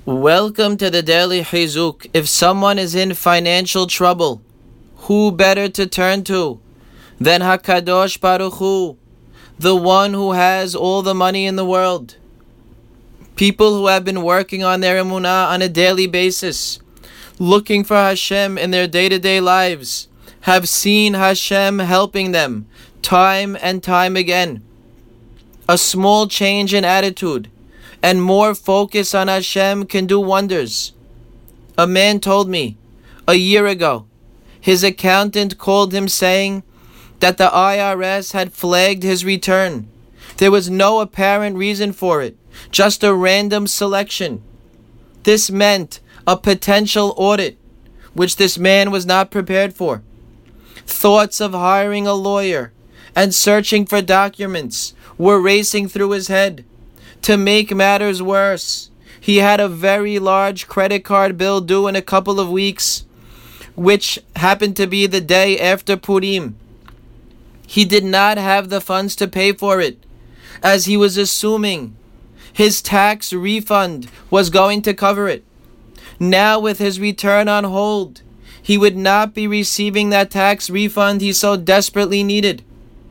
Welcome to the Daily Chizuk. If someone is in financial trouble, who better to turn to than HaKadosh Baruch Hu, the one who has all the money in the world? People who have been working on their emunah on a daily basis, looking for Hashem in their day-to-day lives, have seen Hashem helping them time and time again. A small change in attitude and more focus on Hashem can do wonders. A man told me a year ago, his accountant called him saying that the IRS had flagged his return. There was no apparent reason for it, just a random selection. This meant a potential audit, which this man was not prepared for. Thoughts of hiring a lawyer and searching for documents were racing through his head. To make matters worse, he had a very large credit card bill due in a couple of weeks, which happened to be the day after Purim. He did not have the funds to pay for it, as he was assuming his tax refund was going to cover it. Now, with his return on hold, he would not be receiving that tax refund he so desperately needed.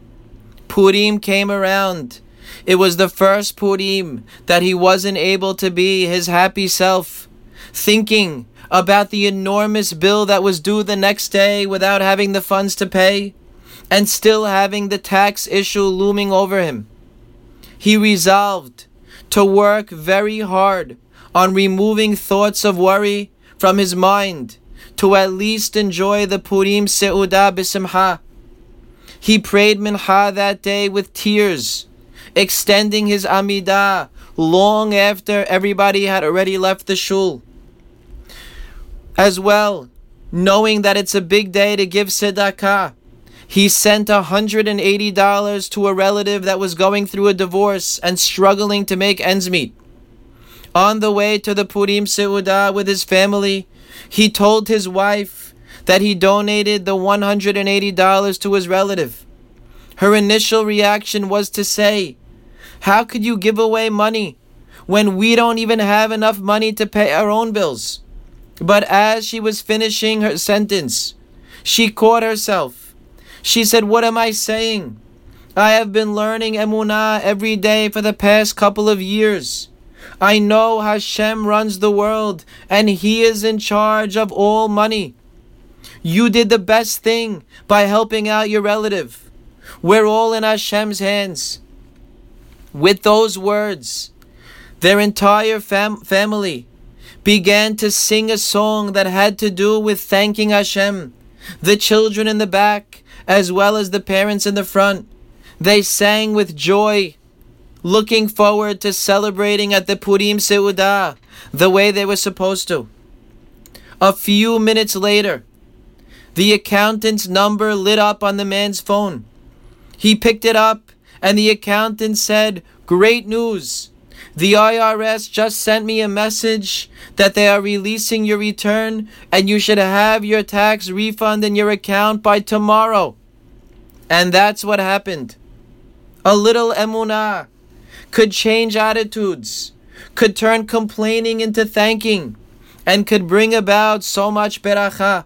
Purim came around. It was the first Purim that he wasn't able to be his happy self, thinking about the enormous bill that was due the next day without having the funds to pay, and still having the tax issue looming over him. He resolved to work very hard on removing thoughts of worry from his mind to at least enjoy the Purim Seudah B'Simcha. He prayed Mincha that day with tears, extending his Amidah long after everybody had already left the shul. As well, knowing that it's a big day to give tzedakah, he sent $180 to a relative that was going through a divorce and struggling to make ends meet. On the way to the Purim Seudah with his family, he told his wife that he donated the $180 to his relative. Her initial reaction was to say, "How could you give away money when we don't even have enough money to pay our own bills?" But as she was finishing her sentence, she caught herself. She said, "What am I saying? I have been learning emunah every day for the past couple of years. I know Hashem runs the world and He is in charge of all money. You did the best thing by helping out your relative. We're all in Hashem's hands." With those words, their entire family began to sing a song that had to do with thanking Hashem. The children in the back, as well as the parents in the front, they sang with joy, looking forward to celebrating at the Purim Seudah the way they were supposed to. A few minutes later, the accountant's number lit up on the man's phone. He picked it up, and the accountant said, "Great news. The IRS just sent me a message that they are releasing your return and you should have your tax refund in your account by tomorrow." And that's what happened. A little emunah could change attitudes, could turn complaining into thanking, and could bring about so much beracha.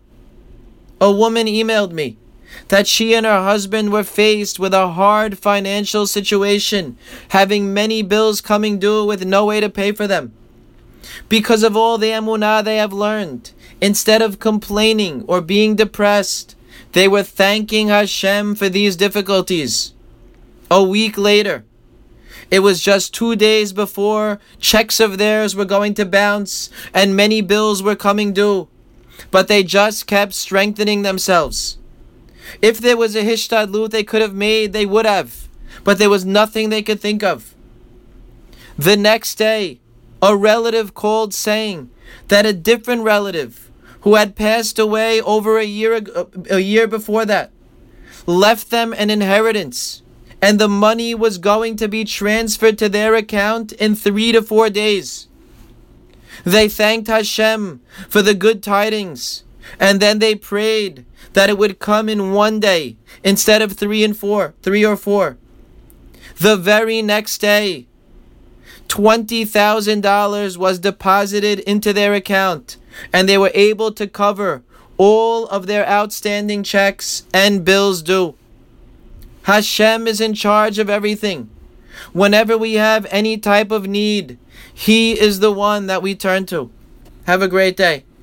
A woman emailed me that she and her husband were faced with a hard financial situation, having many bills coming due with no way to pay for them. Because of all the emunah they have learned, instead of complaining or being depressed, they were thanking Hashem for these difficulties. A week later, it was just 2 days before checks of theirs were going to bounce and many bills were coming due, but they just kept strengthening themselves. If there was a hishtadlut they could have made, they would have, but there was nothing they could think of. The next day, a relative called saying that a different relative who had passed away over a year before that left them an inheritance, and the money was going to be transferred to their account in 3 to 4 days. They thanked Hashem for the good tidings, and then they prayed that it would come in 1 day instead of 3 or 4. The very next day, $20,000 was deposited into their account, and they were able to cover all of their outstanding checks and bills due. Hashem is in charge of everything. Whenever we have any type of need, He is the one that we turn to. Have a great day.